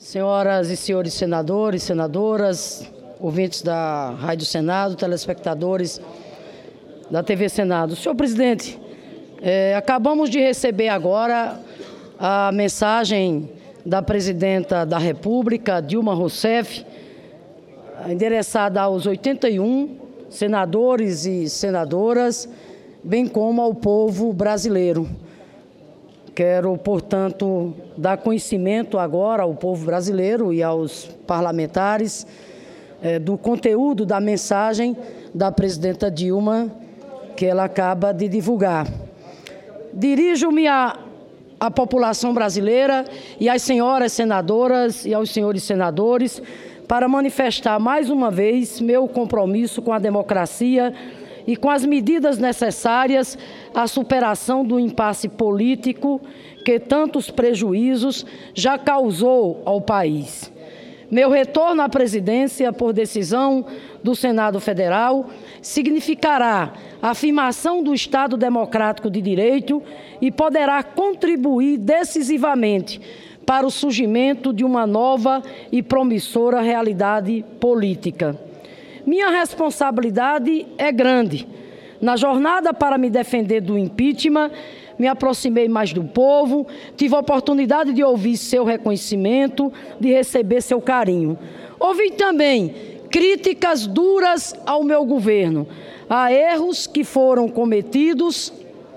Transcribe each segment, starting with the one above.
Senhoras e senhores senadores, senadoras, ouvintes da Rádio Senado, telespectadores da TV Senado. Senhor presidente, acabamos de receber agora a mensagem da presidenta da República, Dilma Rousseff, endereçada aos 81 senadores e senadoras, bem como ao povo brasileiro. Quero, portanto, dar conhecimento agora ao povo brasileiro e aos parlamentares do conteúdo da mensagem da presidenta Dilma, que ela acaba de divulgar. Dirijo-me à população brasileira e às senhoras senadoras e aos senhores senadores para manifestar mais uma vez meu compromisso com a democracia e com as medidas necessárias à superação do impasse político que tantos prejuízos já causou ao país. Meu retorno à presidência por decisão do Senado Federal significará a afirmação do Estado Democrático de Direito e poderá contribuir decisivamente para o surgimento de uma nova e promissora realidade política. Minha responsabilidade é grande. Na jornada para me defender do impeachment, me aproximei mais do povo, tive a oportunidade de ouvir seu reconhecimento, de receber seu carinho. Ouvi também críticas duras ao meu governo, a erros que foram cometidos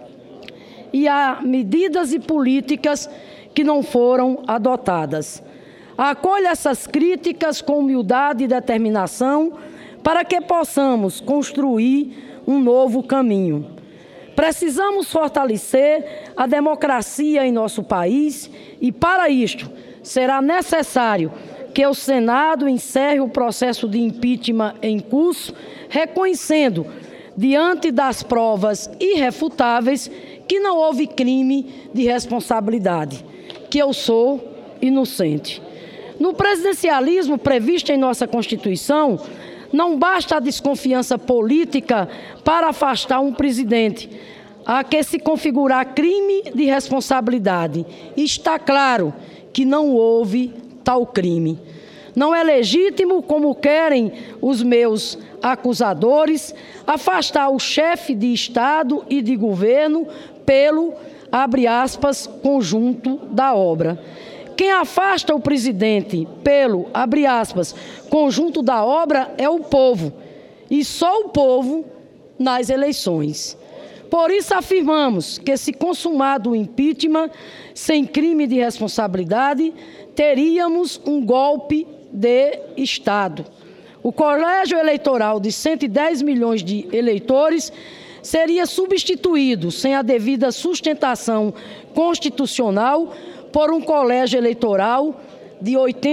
e a medidas e políticas que não foram adotadas. Acolho essas críticas com humildade e determinação para que possamos construir um novo caminho. Precisamos fortalecer a democracia em nosso país e, para isto, será necessário que o Senado encerre o processo de impeachment em curso, reconhecendo, diante das provas irrefutáveis, que não houve crime de responsabilidade, que eu sou inocente. No presidencialismo previsto em nossa Constituição, não basta a desconfiança política para afastar um presidente. Há que se configurar crime de responsabilidade. E está claro que não houve tal crime. Não é legítimo, como querem os meus acusadores, afastar o chefe de Estado e de governo pelo, abre aspas, conjunto da obra. Quem afasta o presidente pelo, abre aspas, conjunto da obra é o povo, e só o povo nas eleições. Por isso afirmamos que, se consumado o impeachment sem crime de responsabilidade, teríamos um golpe de Estado. O colégio eleitoral de 110 milhões de eleitores seria substituído, sem a devida sustentação constitucional, por um colégio eleitoral de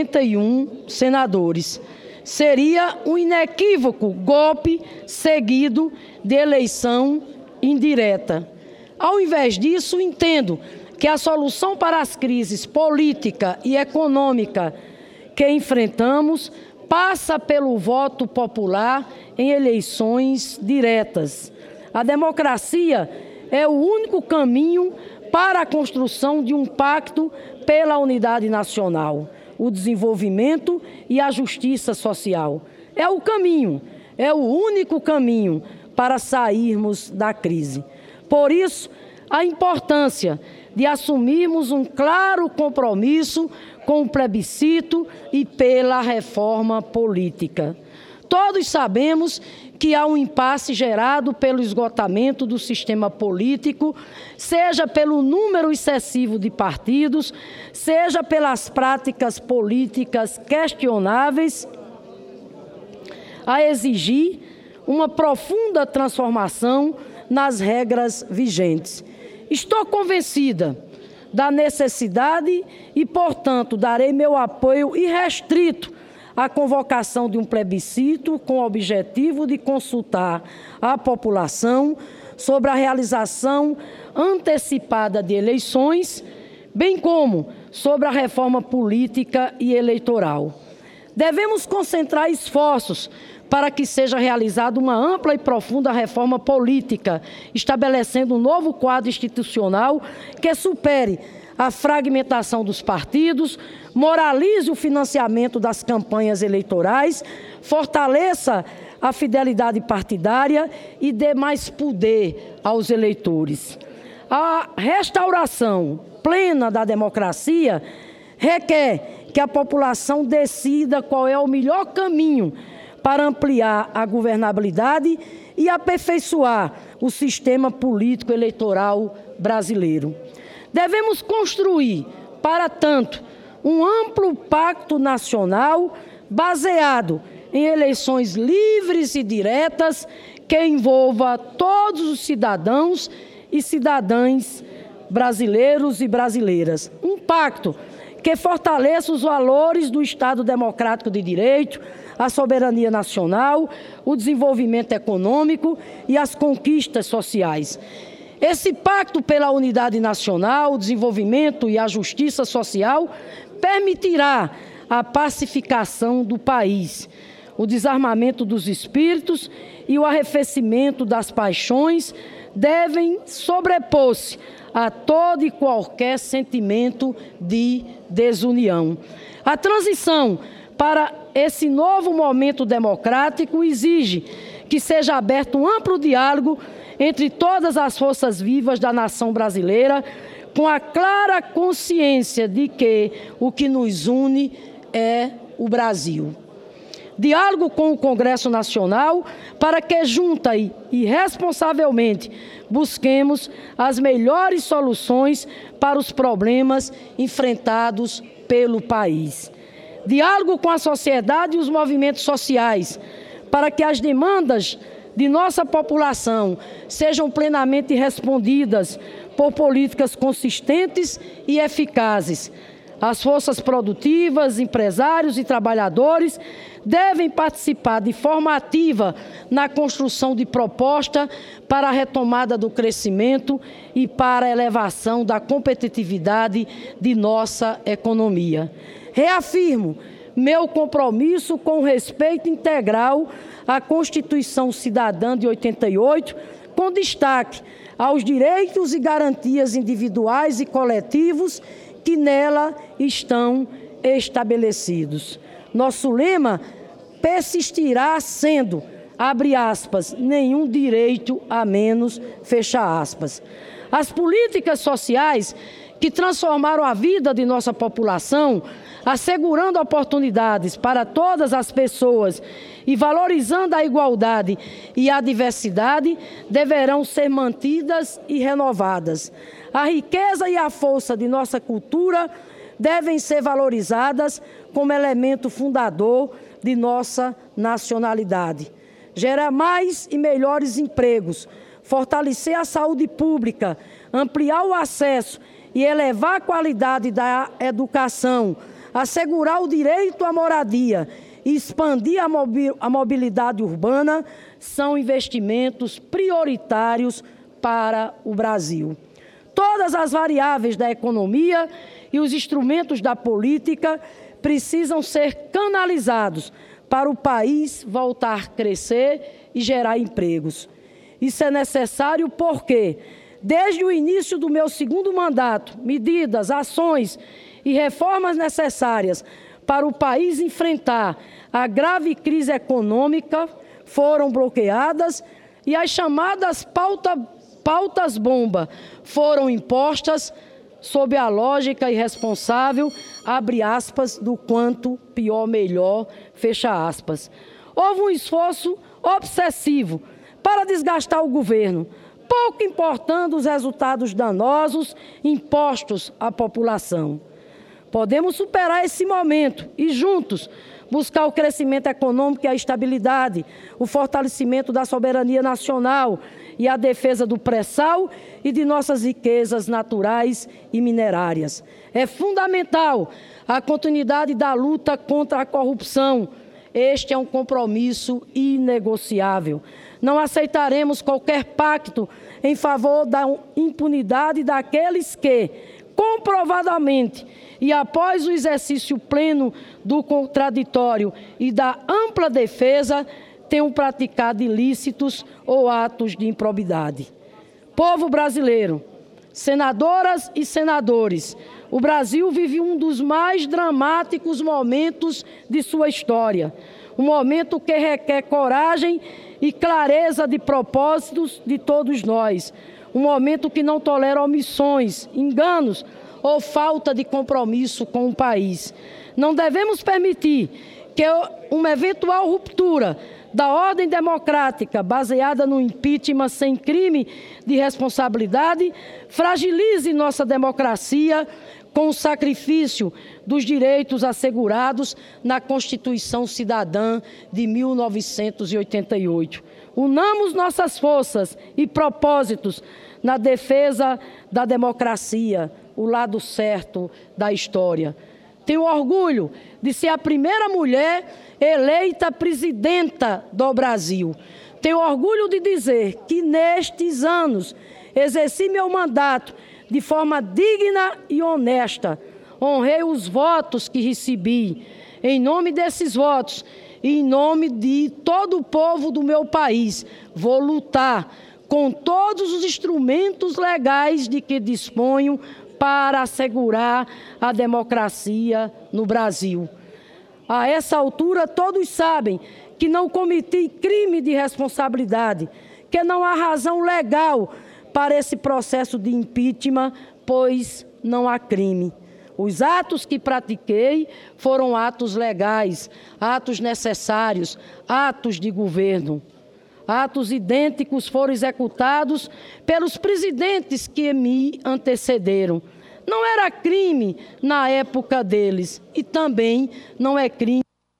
81 senadores. Seria um inequívoco golpe seguido de eleição indireta. Ao invés disso, entendo que a solução para as crises política e econômica que enfrentamos passa pelo voto popular em eleições diretas. A democracia é o único caminho para a construção de um pacto pela unidade nacional, o desenvolvimento e a justiça social. É o caminho, é o único caminho para sairmos da crise. Por isso, a importância de assumirmos um claro compromisso com o plebiscito e pela reforma política. Todos sabemos que há um impasse gerado pelo esgotamento do sistema político, seja pelo número excessivo de partidos, seja pelas práticas políticas questionáveis, a exigir uma profunda transformação nas regras vigentes. Estou convencida da necessidade e, portanto, darei meu apoio irrestrito à convocação de um plebiscito com o objetivo de consultar a população sobre a realização antecipada de eleições, bem como sobre a reforma política e eleitoral. Devemos concentrar esforços para que seja realizada uma ampla e profunda reforma política, estabelecendo um novo quadro institucional que supere a fragmentação dos partidos, moralize o financiamento das campanhas eleitorais, fortaleça a fidelidade partidária e dê mais poder aos eleitores. A restauração plena da democracia requer que a população decida qual é o melhor caminho para ampliar a governabilidade e aperfeiçoar o sistema político eleitoral brasileiro. Devemos construir, para tanto, um amplo pacto nacional baseado em eleições livres e diretas que envolva todos os cidadãos e cidadãs brasileiros e brasileiras. Um pacto que fortaleça os valores do Estado Democrático de Direito, a soberania nacional, o desenvolvimento econômico e as conquistas sociais. Esse pacto pela unidade nacional, o desenvolvimento e a justiça social permitirá a pacificação do país, o desarmamento dos espíritos e o arrefecimento das paixões devem sobrepor-se a todo e qualquer sentimento de desunião. A transição para esse novo momento democrático exige que seja aberto um amplo diálogo entre todas as forças vivas da nação brasileira, com a clara consciência de que o que nos une é o Brasil. Diálogo com o Congresso Nacional para que junta e responsavelmente busquemos as melhores soluções para os problemas enfrentados pelo país. Diálogo com a sociedade e os movimentos sociais para que as demandas de nossa população sejam plenamente respondidas por políticas consistentes e eficazes. As forças produtivas, empresários e trabalhadores devem participar de forma ativa na construção de proposta para a retomada do crescimento e para a elevação da competitividade de nossa economia. Reafirmo meu compromisso com o respeito integral à Constituição Cidadã de 88, com destaque aos direitos e garantias individuais e coletivos que nela estão estabelecidos. Nosso lema persistirá sendo, abre aspas, nenhum direito a menos, fecha aspas. As políticas sociais que transformaram a vida de nossa população, assegurando oportunidades para todas as pessoas e valorizando a igualdade e a diversidade, deverão ser mantidas e renovadas. A riqueza e a força de nossa cultura devem ser valorizadas como elemento fundador de nossa nacionalidade. Gerar mais e melhores empregos, fortalecer a saúde pública, ampliar o acesso e elevar a qualidade da educação, assegurar o direito à moradia e expandir a mobilidade urbana são investimentos prioritários para o Brasil. Todas as variáveis da economia e os instrumentos da política precisam ser canalizados para o país voltar a crescer e gerar empregos. Isso é necessário porque, desde o início do meu segundo mandato, medidas, ações e reformas necessárias para o país enfrentar a grave crise econômica foram bloqueadas e as chamadas pautas-bomba foram impostas sob a lógica irresponsável, abre aspas, do quanto pior, melhor, fecha aspas. Houve um esforço obsessivo para desgastar o governo, pouco importando os resultados danosos impostos à população. Podemos superar esse momento e, juntos, buscar o crescimento econômico e a estabilidade, o fortalecimento da soberania nacional e a defesa do pré-sal e de nossas riquezas naturais e minerárias. É fundamental a continuidade da luta contra a corrupção. Este é um compromisso inegociável. Não aceitaremos qualquer pacto em favor da impunidade daqueles que, comprovadamente, e após o exercício pleno do contraditório e da ampla defesa, tenham praticado ilícitos ou atos de improbidade. Povo brasileiro, Senadoras e senadores, o Brasil vive um dos mais dramáticos momentos de sua história. Um momento que requer coragem e clareza de propósitos de todos nós. Um momento que não tolera omissões, enganos ou falta de compromisso com o país. Não devemos permitir que uma eventual ruptura da ordem democrática baseada no impeachment sem crime de responsabilidade fragilize nossa democracia com o sacrifício dos direitos assegurados na Constituição Cidadã de 1988. Unamos nossas forças e propósitos na defesa da democracia, o lado certo da história. Tenho orgulho de ser a primeira mulher eleita presidenta do Brasil. Tenho orgulho de dizer que nestes anos exerci meu mandato de forma digna e honesta. Honrei os votos que recebi. Em nome desses votos e em nome de todo o povo do meu país, vou lutar com todos os instrumentos legais de que disponho para assegurar a democracia no Brasil. A essa altura, todos sabem que não cometi crime de responsabilidade, que não há razão legal para esse processo de impeachment, pois não há crime. Os atos que pratiquei foram atos legais, atos necessários, atos de governo. Atos idênticos foram executados pelos presidentes que me antecederam. Não era crime na época deles e também não é crime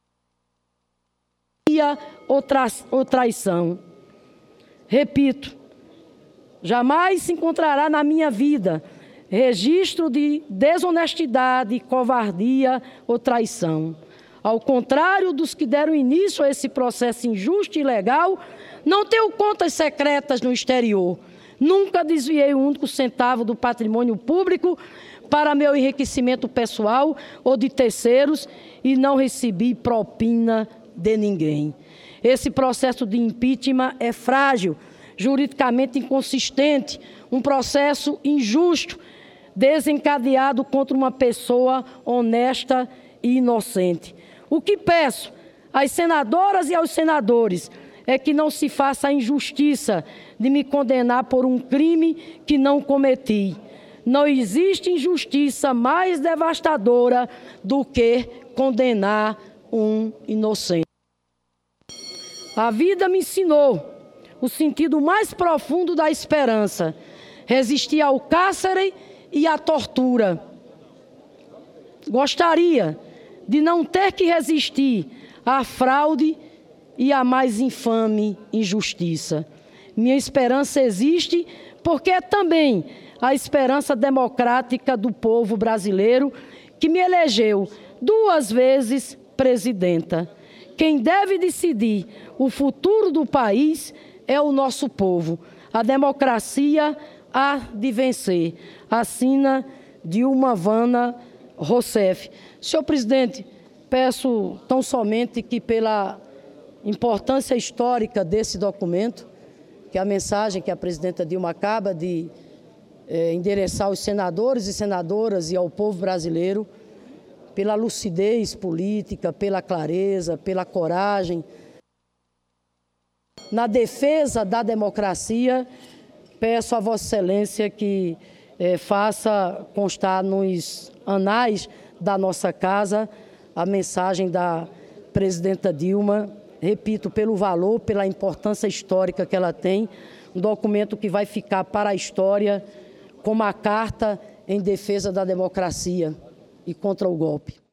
ou traição. Repito, jamais se encontrará na minha vida registro de desonestidade, covardia ou traição. Ao contrário dos que deram início a esse processo injusto e ilegal, não tenho contas secretas no exterior. Nunca desviei um único centavo do patrimônio público para meu enriquecimento pessoal ou de terceiros e não recebi propina de ninguém. Esse processo de impeachment é frágil, juridicamente inconsistente, um processo injusto, desencadeado contra uma pessoa honesta e inocente. O que peço às senadoras e aos senadores é que não se faça a injustiça de me condenar por um crime que não cometi. Não existe injustiça mais devastadora do que condenar um inocente. A vida me ensinou o sentido mais profundo da esperança. Resistir ao cárcere e à tortura. Gostaria de não ter que resistir à fraude e à mais infame injustiça. Minha esperança existe porque é também a esperança democrática do povo brasileiro que me elegeu 2 vezes presidenta. Quem deve decidir o futuro do país é o nosso povo. A democracia há de vencer. Assina Dilma Vana Rousseff. Senhor presidente, peço tão somente que pela importância histórica desse documento, que a mensagem que a presidenta Dilma acaba de endereçar aos senadores e senadoras e ao povo brasileiro, pela lucidez política, pela clareza, pela coragem, na defesa da democracia, peço a Vossa Excelência que faça constar nos anais da nossa casa a mensagem da presidenta Dilma, repito, pelo valor, pela importância histórica que ela tem, um documento que vai ficar para a história como a carta em defesa da democracia e contra o golpe.